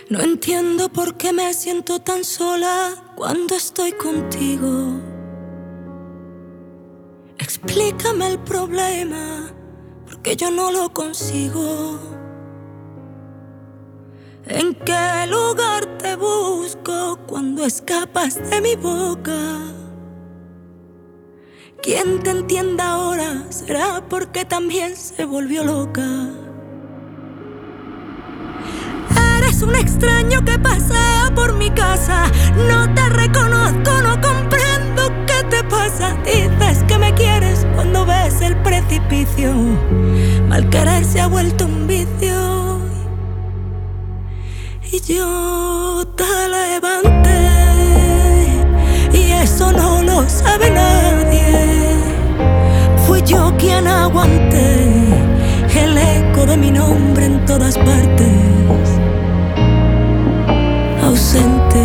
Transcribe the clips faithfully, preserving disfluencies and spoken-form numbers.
No entiendo por qué me siento tan sola cuando estoy contigo. Explícame el problema, porque yo no lo consigo. ¿En qué lugar te busco cuando escapas de mi boca? Quien te entienda ahora será porque también se volvió loca. Eres un extraño que pasea por mi casa. No te reconozco, no comprendo qué te pasa. Dices que me quieres cuando ves el precipicio. Mal querer se ha vuelto un vicio. Y yo te levanté, y eso no lo sabe nadie. Fui yo quien aguanté el eco de mi nombre en todas partes. Ausente,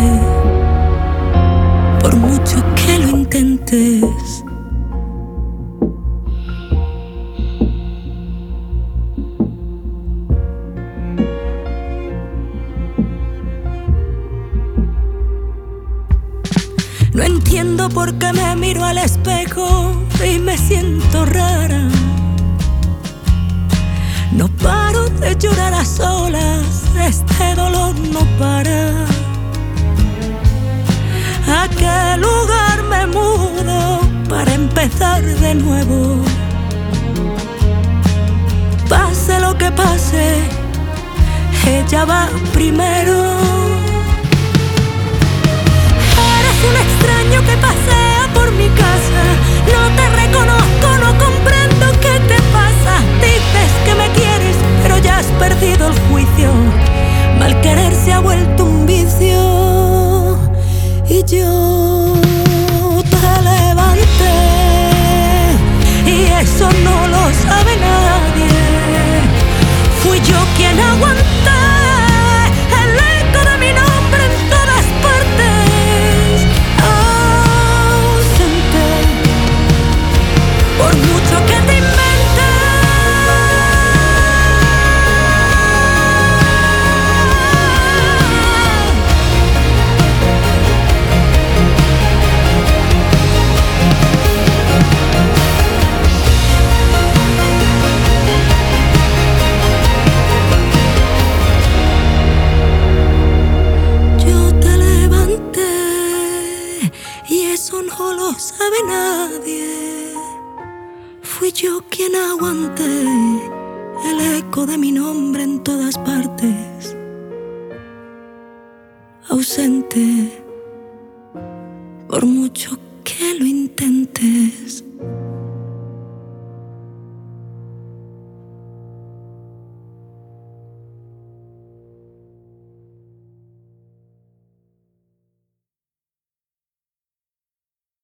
por mucho que lo intentes. No entiendo por qué me miro al espejo y me siento rara. No paro de llorar a solas, este dolor no para. ¿A qué lugar me mudo para empezar de nuevo? Pase lo que pase, ella va primero. Un extraño que pasea por mi casa. No te reconozco, no comprendo qué te pasa. Dices que me quieres, pero ya has perdido el juicio. Mal querer se ha vuelto un vicio. Y yo te levanté, y eso no lo sabe nadie. Fui yo quien aguanté el eco de mi nombre en todas partes. Por mucho que te inventes. Yo te levanté, y eso no lo sabe nadie. Fui yo quien aguanté el eco de mi nombre en todas partes. Ausente.